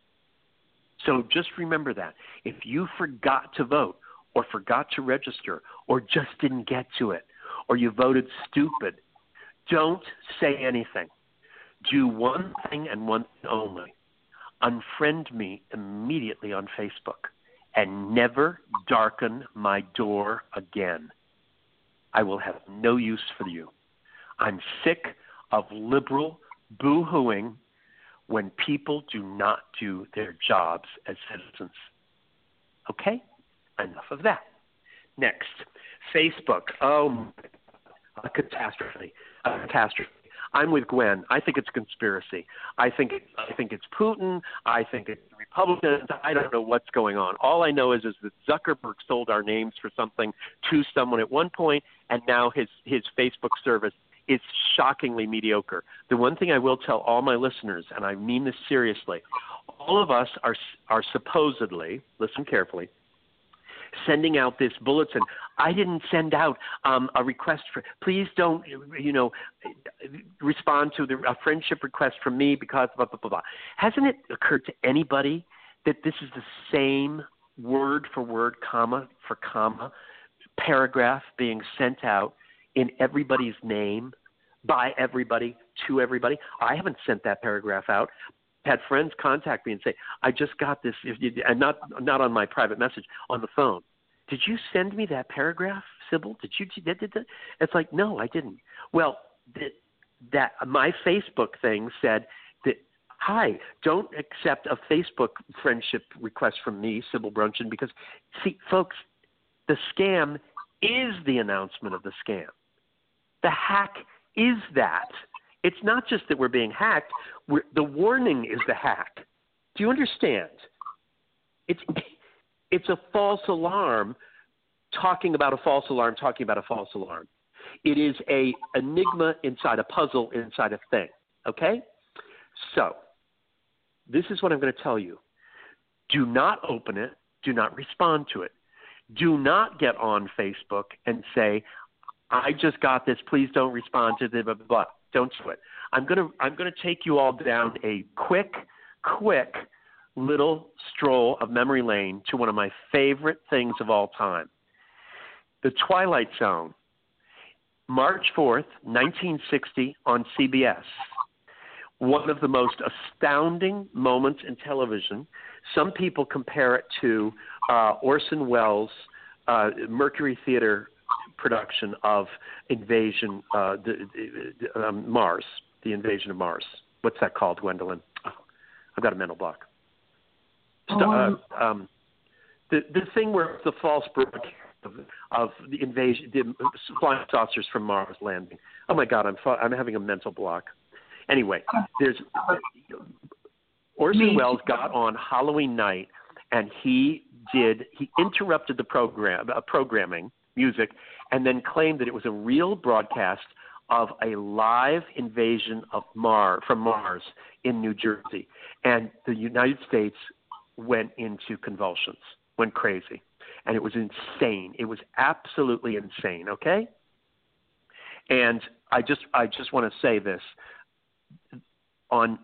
So just remember that. If you forgot to vote or forgot to register or just didn't get to it or you voted stupid, don't say anything. Do one thing and one thing only. Unfriend me immediately on Facebook and never darken my door again. I will have no use for you. I'm sick of liberal boo-hooing when people do not do their jobs as citizens. Okay? Enough of that. Next, Facebook. Oh, a catastrophe. A catastrophe. I'm with Gwen. I think it's a conspiracy. I think it's Putin. I think it's the Republicans. I don't know what's going on. All I know is that Zuckerberg sold our names for something to someone at one point, and now his Facebook service is shockingly mediocre. The one thing I will tell all my listeners, and I mean this seriously, all of us are supposedly, listen carefully, sending out this bulletin. I didn't send out a request for, please don't, respond to a friendship request from me because blah, blah, blah, blah. Hasn't it occurred to anybody that this is the same word for word, comma for comma, paragraph being sent out in everybody's name, by everybody, to everybody? I haven't sent that paragraph out. Had friends contact me and say, I just got this, and not on my private message, on the phone. Did you send me that paragraph, Sybil? Did you? It's like, no, I didn't. Well, that my Facebook thing said that, hi, don't accept a Facebook friendship request from me, Sybil Bruncheon, because, see, folks, the scam is the announcement of the scam. The hack is that. It's not just that we're being hacked. The warning is the hack. Do you understand? It's a false alarm talking about a false alarm talking about a false alarm. It is a enigma inside a puzzle inside a thing, okay? So this is what I'm going to tell you. Do not open it. Do not respond to it. Do not get on Facebook and say, I just got this. Please don't respond to the blah, blah, blah. Don't do it. I'm going to take you all down a quick little stroll of memory lane to one of my favorite things of all time. The Twilight Zone. March 4th, 1960 on CBS. One of the most astounding moments in television. Some people compare it to Orson Welles' Mercury Theater production of Invasion, Mars, the Invasion of Mars. What's that called, Gwendolyn? Oh, I've got a mental block. The thing where the false broadcast of the invasion, the flying saucers from Mars landing. Oh my God, I'm having a mental block. Anyway, there's Orson Welles got on Halloween night, and he interrupted the programming music, and then claimed that it was a real broadcast of a live invasion of from Mars in New Jersey, and the United States went into convulsions, went crazy, and it was insane. It was absolutely insane. Okay, and I just want to say this. On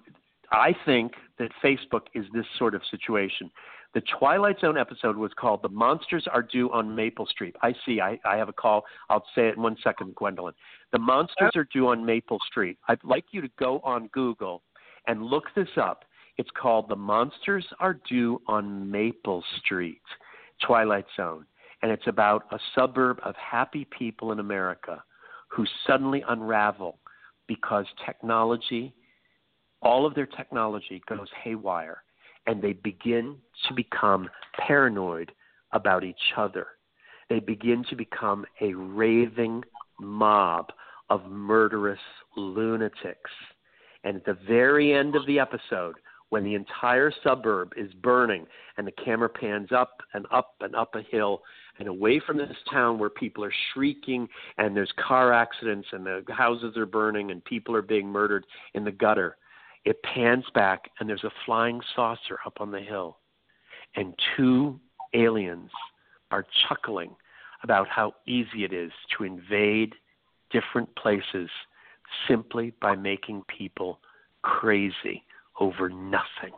I think that Facebook is this sort of situation. The Twilight Zone episode was called "The Monsters Are Due on Maple Street." I see. I have a call. I'll say it in 1 second, Gwendolyn. The Monsters Are Due on Maple Street. I'd like you to go on Google and look this up. It's called "The Monsters Are Due on Maple Street," Twilight Zone. And it's about a suburb of happy people in America who suddenly unravel because technology, all of their technology goes haywire, and they begin to become paranoid about each other. They begin to become a raving mob of murderous lunatics. And at the very end of the episode, when the entire suburb is burning and the camera pans up and up and up a hill and away from this town where people are shrieking and there's car accidents and the houses are burning and people are being murdered in the gutter, it pans back and there's a flying saucer up on the hill. And two aliens are chuckling about how easy it is to invade different places simply by making people crazy over nothing.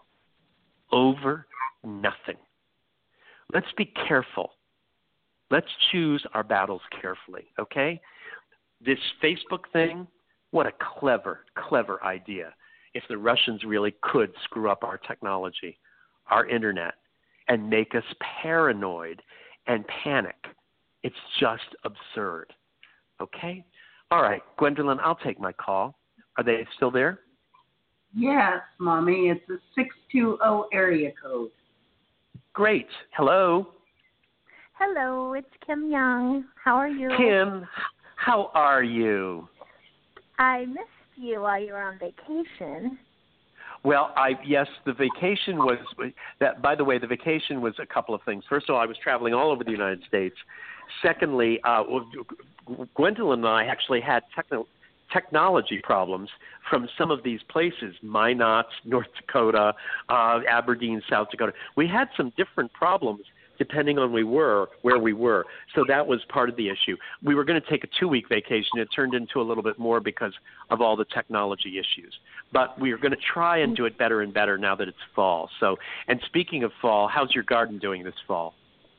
Over nothing. Let's be careful. Let's choose our battles carefully, okay? This Facebook thing, what a clever, clever idea. If the Russians really could screw up our technology, our internet, and make us paranoid and panic. It's just absurd, okay? All right, Gwendolyn, I'll take my call. Are they still there? Yes, Mommy. It's a 620 area code. Great. Hello. Hello, it's Kim Young. How are you? Kim, how are you? I missed you while you were on vacation. Well, yes, the vacation was that. By the way, the vacation was a couple of things. First of all, I was traveling all over the United States. Secondly, Gwendolyn and I actually had technology problems from some of these places, Minot, North Dakota, Aberdeen, South Dakota. We had some different problems depending on where we were. So that was part of the issue. We were going to take a 2-week vacation. It turned into a little bit more because of all the technology issues. But we are going to try and do it better and better now that it's fall. So, and speaking of fall, how's your garden doing this fall?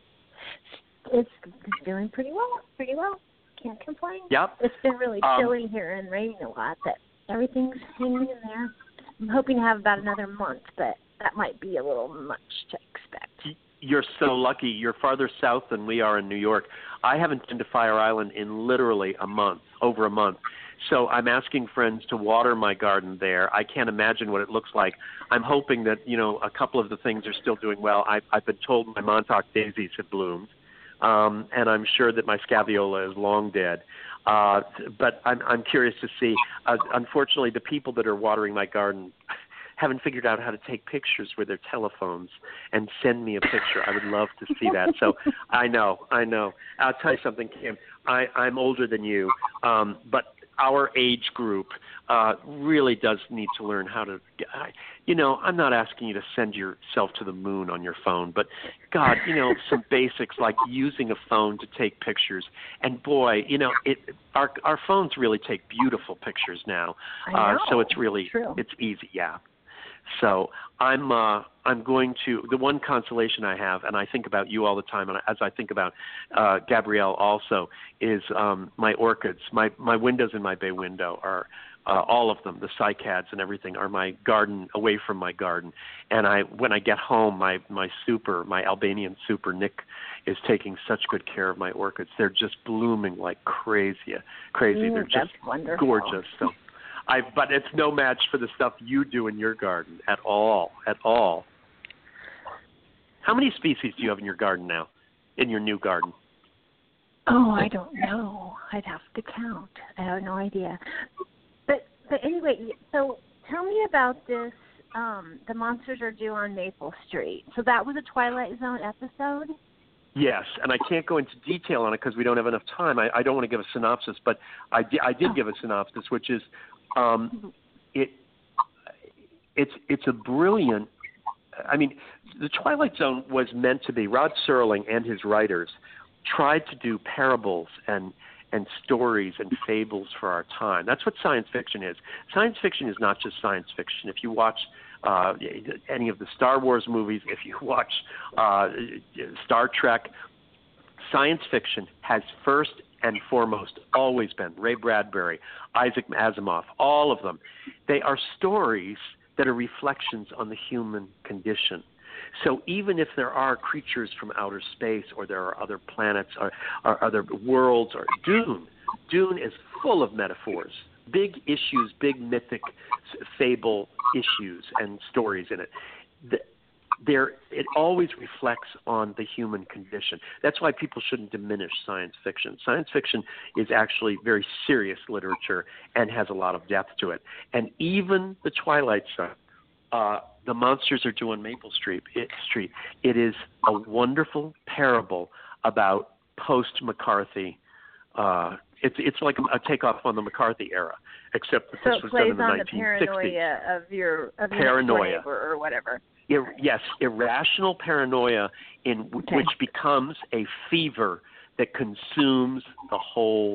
It's doing pretty well. Can't complain. Yep. It's been really chilly here and raining a lot, but everything's hanging in there. I'm hoping to have about another month, but that might be a little much to expect. You're so lucky. You're farther south than we are in New York. I haven't been to Fire Island in literally over a month. So I'm asking friends to water my garden there. I can't imagine what it looks like. I'm hoping that, a couple of the things are still doing well. I've been told my Montauk daisies have bloomed. And I'm sure that my scabiole is long dead. But I'm curious to see. Unfortunately, the people that are watering my garden haven't figured out how to take pictures with their telephones and send me a picture. I would love to see that. So I know. I'll tell you something, Kim. I'm older than you, but our age group really does need to learn how to I'm not asking you to send yourself to the moon on your phone, but God, some basics like using a phone to take pictures. And boy, our phones really take beautiful pictures now. I know. So it's really True. It's easy, yeah. So I'm going to, the one consolation I have, and I think about you all the time, and as I think about Gabrielle also, is my orchids. My windows in my bay window are all of them, the cycads and everything, are my garden, away from my garden. And when I get home, my Albanian super, Nick, is taking such good care of my orchids. They're just blooming like crazy. They're just wonderful. Gorgeous. So. But it's no match for the stuff you do in your garden at all. How many species do you have in your garden now, in your new garden? Oh, I don't know. I'd have to count. I have no idea. But anyway, so tell me about this, The Monsters Are Due on Maple Street. So that was a Twilight Zone episode? Yes, and I can't go into detail on it because we don't have enough time. I don't want to give a synopsis, but I did give a synopsis, which is it's a brilliant. I mean, the Twilight Zone was meant to be. Rod Serling and his writers tried to do parables and and stories and fables for our time. That's what science fiction is. Science fiction is not just science fiction. If you watch any of the Star Wars movies, if you watch Star Trek, science fiction has first and foremost always been Ray Bradbury, Isaac Asimov, all of them. They are stories that are reflections on the human condition. So even if there are creatures from outer space, or there are other planets or other worlds, or Dune is full of metaphors, big issues, big mythic fable issues and stories in it. It always reflects on the human condition. That's why people shouldn't diminish science fiction. Science fiction is actually very serious literature and has a lot of depth to it. And even The Twilight Zone, The Monsters Are Due on Maple Street. It is a wonderful parable about post-McCarthy. It's like a takeoff on the McCarthy era, except that this was done in the 1960s. So it plays on the paranoia of your neighbor or whatever. Yes, irrational paranoia which becomes a fever that consumes the whole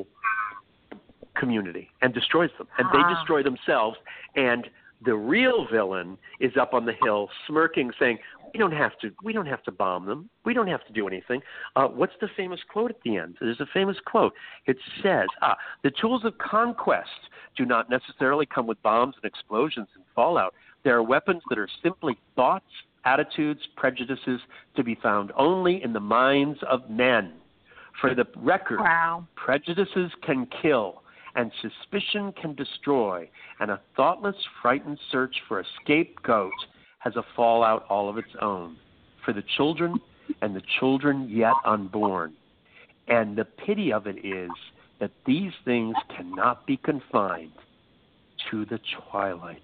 community and destroys them. And they destroy themselves, and the real villain is up on the hill smirking, saying, we don't have to bomb them. We don't have to do anything. What's the famous quote at the end? There's a famous quote. It says, the tools of conquest do not necessarily come with bombs and explosions and fallout. There are weapons that are simply thoughts, attitudes, prejudices to be found only in the minds of men. For the record, prejudices can kill, and suspicion can destroy, and a thoughtless, frightened search for a scapegoat has a fallout all of its own for the children and the children yet unborn. And the pity of it is that these things cannot be confined to the Twilight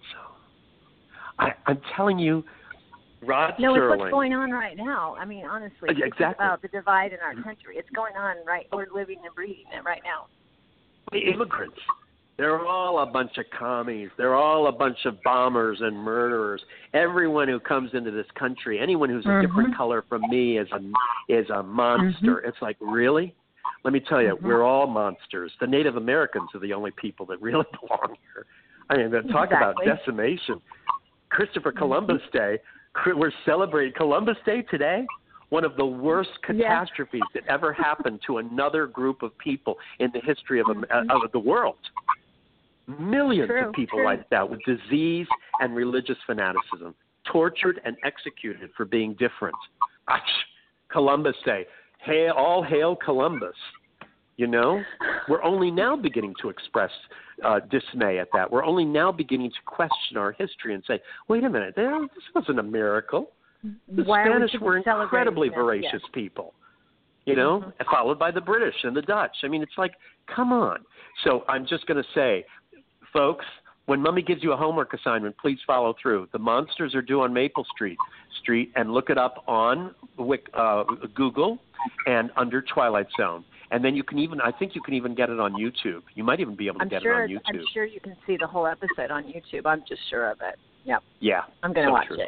Zone. I'm telling you, Rod Serling. No, it's what's going on right now. I mean, honestly, exactly. It's about the divide in our country. It's going on right. We're living and breathing it right now. The immigrants, they're all a bunch of commies. They're all a bunch of bombers and murderers. Everyone who comes into this country, anyone who's a different color from me is a monster. It's like, really? Let me tell you, we're all monsters. The Native Americans are the only people that really belong here. I mean, talk about decimation. Christopher Columbus Day. We're celebrating Columbus Day today. One of the worst catastrophes that ever happened to another group of people in the history of the world. Millions of people wiped out with disease and religious fanaticism, tortured and executed for being different. Columbus Day. All hail Columbus. You know, we're only now beginning to express dismay at that. We're only now beginning to question our history and say, wait a minute, this wasn't a miracle. The Spanish were incredibly voracious people, you know, followed by the British and the Dutch. I mean, it's like, come on. So I'm just going to say, folks, when Mummy gives you a homework assignment, please follow through. The Monsters Are Due on Maple Street, and look it up on Google and under Twilight Zone. And then I think you can even get it on YouTube. You might even be able to get it on YouTube. I'm sure you can see the whole episode on YouTube. I'm just sure of it. Yep. Yeah. I'm going to watch it.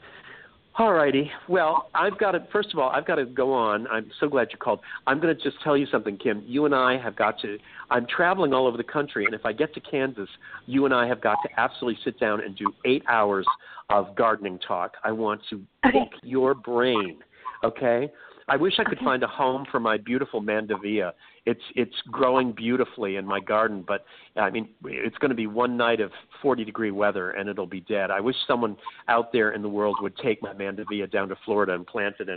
All righty. Well, first of all, I've got to go on. I'm so glad you called. I'm going to just tell you something, Kim. You and I have got to, I'm traveling all over the country, and if I get to Kansas, you and I have got to absolutely sit down and do 8 hours of gardening talk. I want to pick your brain, okay? I wish I could find a home for my beautiful mandevilla. It's growing beautifully in my garden, but I mean, it's going to be one night of 40-degree weather and it'll be dead. I wish someone out there in the world would take my mandevilla down to Florida and plant it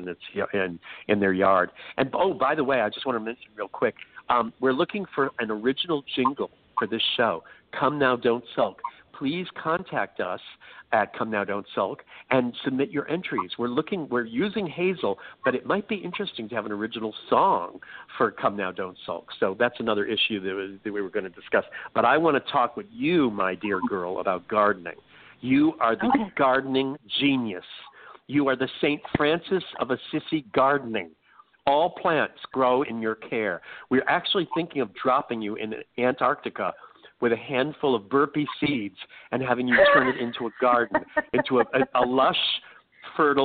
in their yard. And by the way, I just want to mention real quick, we're looking for an original jingle for this show. Come Now, Don't Sulk. Please contact us at Come Now Don't Sulk and submit your entries. We're using Hazel, but it might be interesting to have an original song for Come Now Don't Sulk. So that's another issue that we were going to discuss. But I want to talk with you, my dear girl, about gardening. You are the gardening genius. You are the St. Francis of Assisi gardening. All plants grow in your care. We're actually thinking of dropping you in Antarctica with a handful of burpee seeds and having you turn it into a garden, into a lush, fertile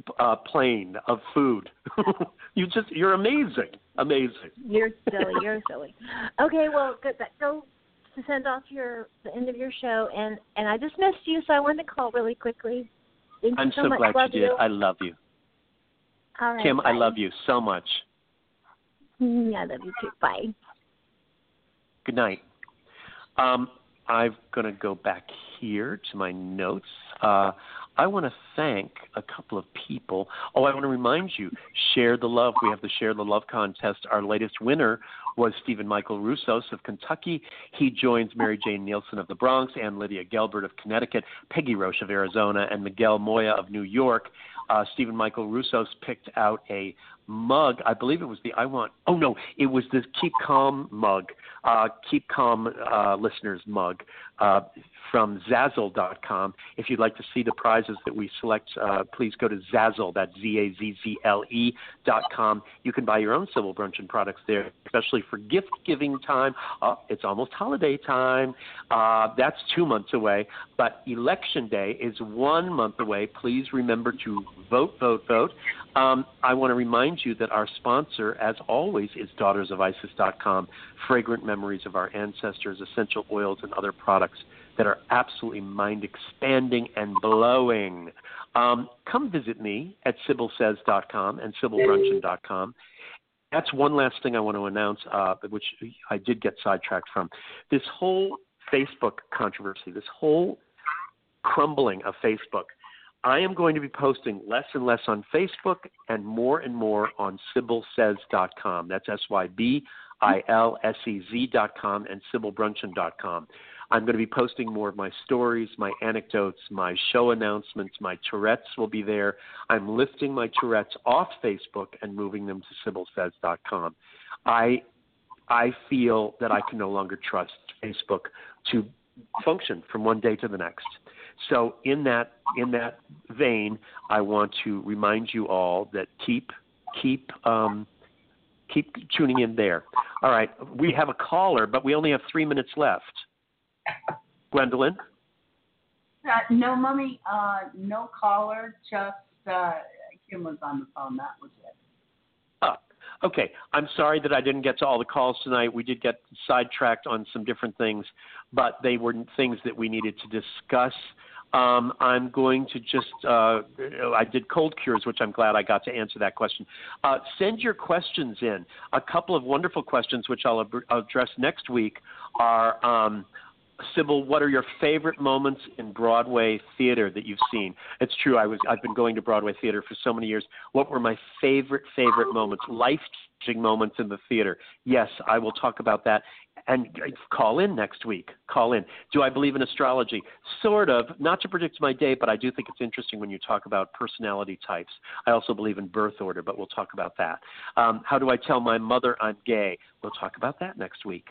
plane of food. You're amazing. Amazing. You're silly. Okay, well, good. Go to send off the end of your show, and I just missed you, so I wanted to call really quickly. Thank you so much. glad love you did. I love you. All right, Kim, bye. I love you so much. I love you too. Bye. Good night. I'm going to go back here to my notes. I want to thank a couple of people. I want to remind you, Share the Love. We have the Share the Love contest. Our latest winner was Stephen Michael Roussos of Kentucky. He joins Mary Jane Nielsen of the Bronx, Ann Lydia Gelbert of Connecticut, Peggy Roche of Arizona, and Miguel Moya of New York. Stephen Michael Roussos picked out a mug. I believe it was it was the Keep Calm mug, Keep Calm listeners mug from Zazzle.com. If you'd like to see the prizes that we select, please go to Zazzle, that's Zazzle.com. You can buy your own Sybil Bruncheon products there, especially for gift-giving time. It's almost holiday time. That's 2 months away, but Election Day is 1 month away. Please remember to vote. I want to remind you that our sponsor, as always, is DaughtersOfIsis.com, fragrant memories of our ancestors, essential oils, and other products that are absolutely mind-expanding and blowing. Come visit me at SybilSays.com and SybilBruncheon.com. That's one last thing I want to announce, which I did get sidetracked from. This whole Facebook controversy, this whole crumbling of Facebook, I am going to be posting less and less on Facebook and more on SybilSays.com. That's SybilSez.com and SybilBruncheon.com. I'm going to be posting more of my stories, my anecdotes, my show announcements. My Tourette's will be there. I'm lifting my Tourette's off Facebook and moving them to SybilSays.com. I feel that I can no longer trust Facebook to function from one day to the next. So in that vein, I want to remind you all that keep tuning in there. All right, we have a caller, but we only have 3 minutes left. Gwendolyn? No, Mommy, no caller, just Kim was on the phone. That was it. Oh, okay. I'm sorry that I didn't get to all the calls tonight. We did get sidetracked on some different things, but they were things that we needed to discuss. I'm going to just I did cold cures, which I'm glad I got to answer that question. Send your questions in. A couple of wonderful questions, which I'll address next week, are Sybil, what are your favorite moments in Broadway theater that you've seen? It's true. I've been going to Broadway theater for so many years. What were my favorite moments, life-changing moments in the theater? Yes, I will talk about that. And call in next week. Call in. Do I believe in astrology? Sort of. Not to predict my day, but I do think it's interesting when you talk about personality types. I also believe in birth order, but we'll talk about that. How do I tell my mother I'm gay? We'll talk about that next week.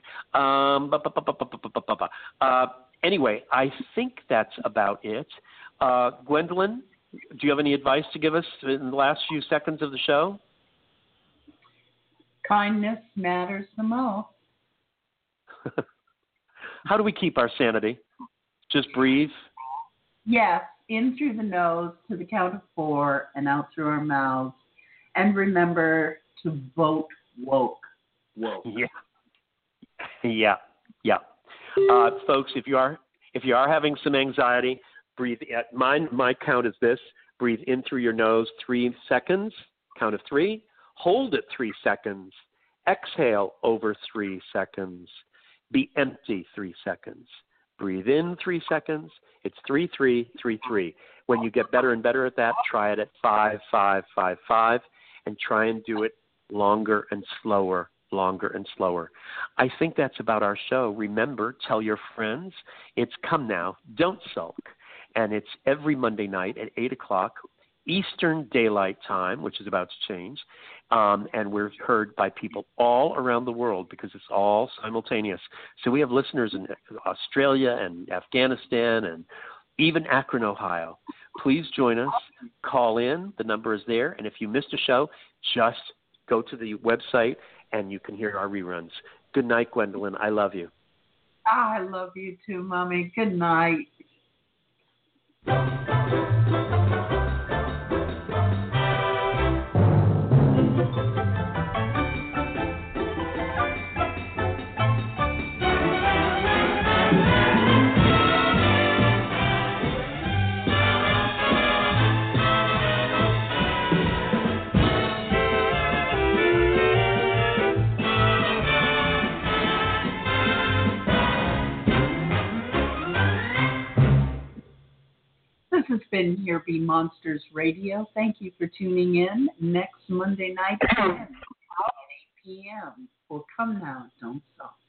Anyway, I think that's about it. Gwendolyn, do you have any advice to give us in the last few seconds of the show? Kindness matters the most. How do we keep our sanity? Just breathe? Yes, in through the nose to the count of 4 and out through our mouths. And remember to vote woke. Yeah. Folks, if you are having some anxiety, breathe. My count is this. Breathe in through your nose 3 seconds. Count of 3. Hold it 3 seconds. Exhale over 3 seconds. Be empty 3 seconds. Breathe in 3 seconds. It's 3-3-3-3. When you get better and better at that, try it at 5-5-5-5, and try and do it longer and slower. I think that's about our show. Remember, tell your friends. It's Come Now, Don't Sulk. And it's every Monday night at 8 o'clock Eastern Daylight Time, which is about to change. And we're heard by people all around the world because it's all simultaneous. So we have listeners in Australia and Afghanistan and even Akron, Ohio. Please join us. Call in. The number is there. And if you missed a show, just go to the website and you can hear our reruns. Good night, Gwendolyn. I love you. I love you too, Mommy. Good night. can here be Monsters Radio. Thank you for tuning in next Monday night at 8 p.m. Well, come now, don't stop.